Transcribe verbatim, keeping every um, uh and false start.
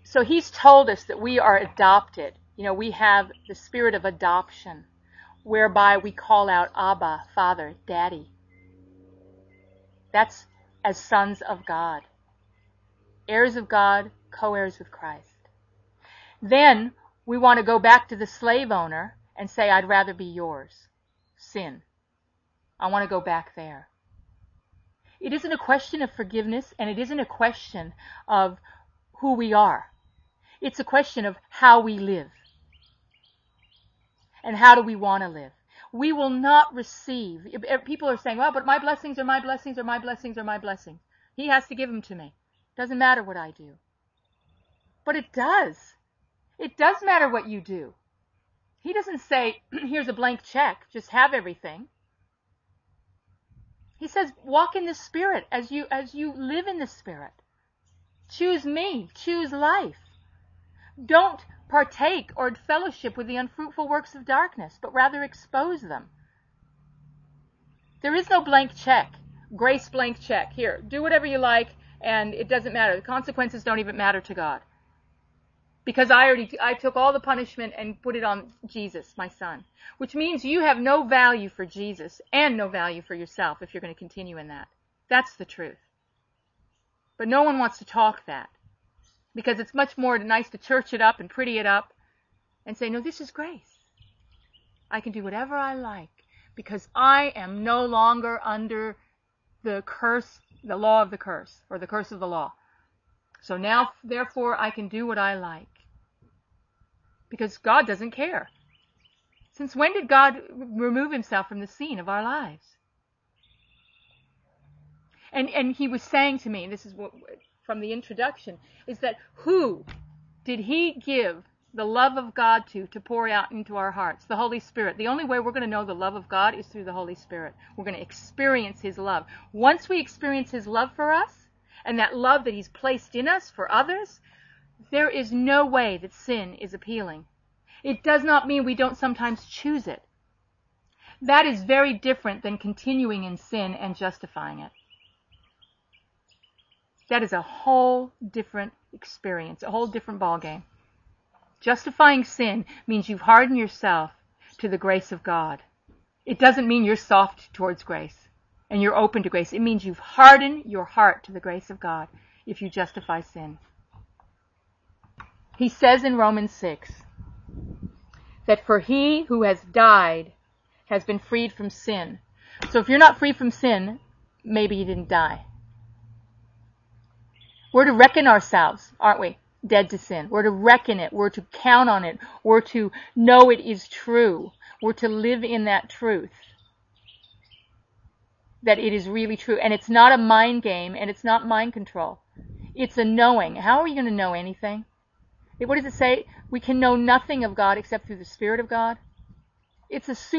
So he's told us that we are adopted. You know, we have the spirit of adoption, whereby we call out Abba, Father, Daddy. That's as sons of God. Heirs of God, co-heirs with Christ. Then we want to go back to the slave owner and say, I'd rather be yours. Sin. I want to go back there. It isn't a question of forgiveness, and it isn't a question of who we are. It's a question of how we live. And how do we want to live? We will not receive. People are saying, well, but my blessings are my blessings are my blessings are my blessings. He has to give them to me. Doesn't matter what I do. But it does. It does matter what you do. He doesn't say, here's a blank check, just have everything. He says, walk in the Spirit as you as you live in the Spirit. Choose me. Choose life. Don't partake or fellowship with the unfruitful works of darkness, but rather expose them. There is no blank check. Grace blank check. Here, do whatever you like, and it doesn't matter. The consequences don't even matter to God. Because I already, I took all the punishment and put it on Jesus, my son. Which means you have no value for Jesus and no value for yourself if you're going to continue in that. That's the truth. But no one wants to talk that. Because it's much more nice to church it up and pretty it up and say, no, this is grace. I can do whatever I like because I am no longer under the curse, the law of the curse, or the curse of the law. So now, therefore, I can do what I like. Because God doesn't care. Since when did God remove himself from the scene of our lives? And and he was saying to me, and this is what from the introduction, is that who did he give the love of God to, to pour out into our hearts? The Holy Spirit. The only way we're going to know the love of God is through the Holy Spirit. We're going to experience his love. Once we experience his love for us, and that love that he's placed in us for others, there is no way that sin is appealing. It does not mean we don't sometimes choose it. That is very different than continuing in sin and justifying it. That is a whole different experience, a whole different ballgame. Justifying sin means you've hardened yourself to the grace of God. It doesn't mean you're soft towards grace and you're open to grace. It means you've hardened your heart to the grace of God if you justify sin. He says in Romans six that for he who has died has been freed from sin. So if you're not free from sin, maybe you didn't die. We're to reckon ourselves, aren't we? Dead to sin. We're to reckon it. We're to count on it. We're to know it is true. We're to live in that truth. That it is really true. And it's not a mind game, and it's not mind control. It's a knowing. How are you going to know anything? What does it say? We can know nothing of God except through the Spirit of God. It's a